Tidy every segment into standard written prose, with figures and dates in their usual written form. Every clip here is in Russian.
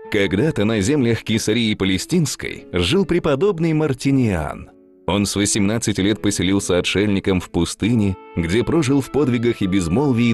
Когда-то на землях Кесарии Палестинской жил преподобный Мартиниан. Он с 18 лет поселился отшельником в пустыне, где прожил в подвигах и безмолвии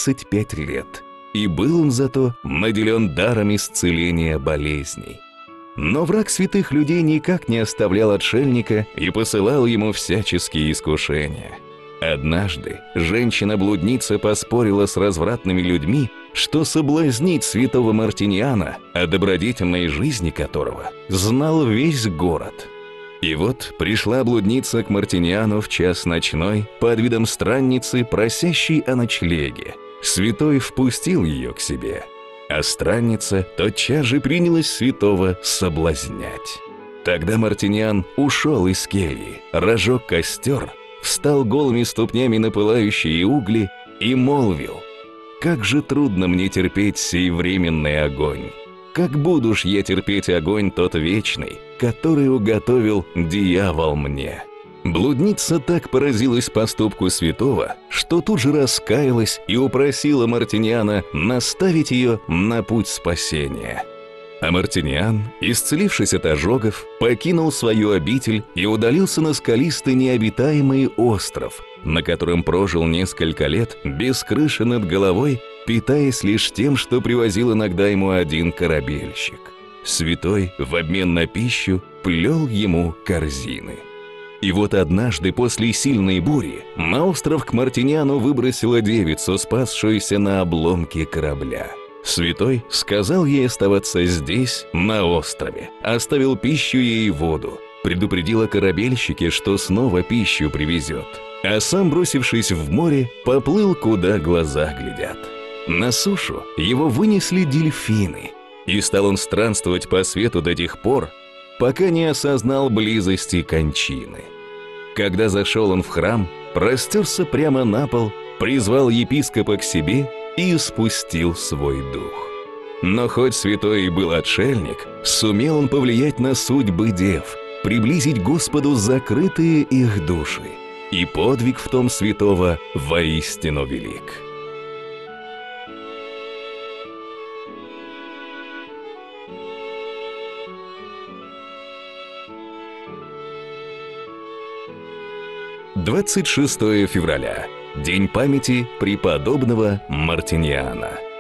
25 лет. И был он зато наделен даром исцеления болезней. Но враг святых людей никак не оставлял отшельника и посылал ему всяческие искушения. Однажды женщина-блудница поспорила с развратными людьми, что соблазнить святого Мартиниана, о добродетельной жизни которого знал весь город. И вот пришла блудница к Мартиниану в час ночной под видом странницы, просящей о ночлеге. Святой впустил ее к себе, а странница тотчас же принялась святого соблазнять. Тогда Мартиниан ушел из кельи, разжег костер, встал голыми ступнями на пылающие угли и молвил: «Как же трудно мне терпеть сей временный огонь! Как буду ж я терпеть огонь тот вечный, который уготовил дьявол мне!» Блудница так поразилась поступку святого, что тут же раскаялась и упросила Мартиниана наставить ее на путь спасения. А Мартиниан, исцелившись от ожогов, покинул свою обитель и удалился на скалистый необитаемый остров, на котором прожил несколько лет без крыши над головой, питаясь лишь тем, что привозил иногда ему один корабельщик. Святой в обмен на пищу плел ему корзины. И вот однажды после сильной бури на остров к Мартиниану выбросила девицу, спасшуюся на обломке корабля. Святой сказал ей оставаться здесь, на острове, оставил пищу ей и воду, предупредил о корабельщике, что снова пищу привезет, а сам, бросившись в море, поплыл, куда глаза глядят. На сушу его вынесли дельфины, и стал он странствовать по свету до тех пор, пока не осознал близости кончины. Когда зашел он в храм, простерся прямо на пол, призвал епископа к себе и спустил свой дух. Но хоть святой и был отшельник, сумел он повлиять на судьбы дев, приблизить Господу закрытые их души, и подвиг в том святого воистину велик. – 26 февраля. День памяти преподобного Мартиниана.